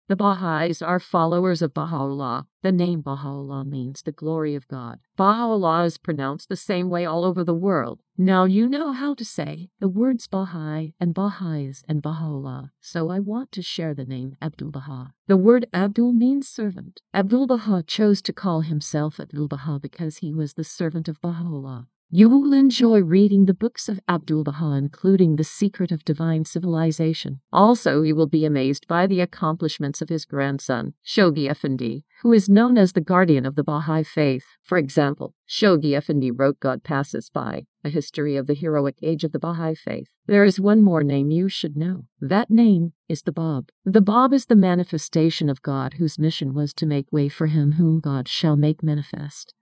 The Baha'is are followers of Baha'u'llah. The name Baha'u'llah means the glory of God. Baha'u'llah is pronounced the same way all over the world. Now you know how to say the words Baha'i and Baha'is and Baha'u'llah, so I want to share the name Abdu'l-Baha. The word Abdul means servant. Abdu'l-Baha chose to call himself Abdu'l-Baha because he was the servant of Baha'u'llah. You will enjoy reading the books of Abdu'l-Baha, including The Secret of Divine Civilization. Also, you will be amazed by the accomplishments of his grandson, Shoghi Effendi, who is known as the guardian of the Baha'i faith. For example, Shoghi Effendi wrote God Passes By, a history of the heroic age of the Baha'i faith. There is one more name you should know. That name is the Bab. The Bab is the manifestation of God, whose mission was to make way for him whom God shall make manifest.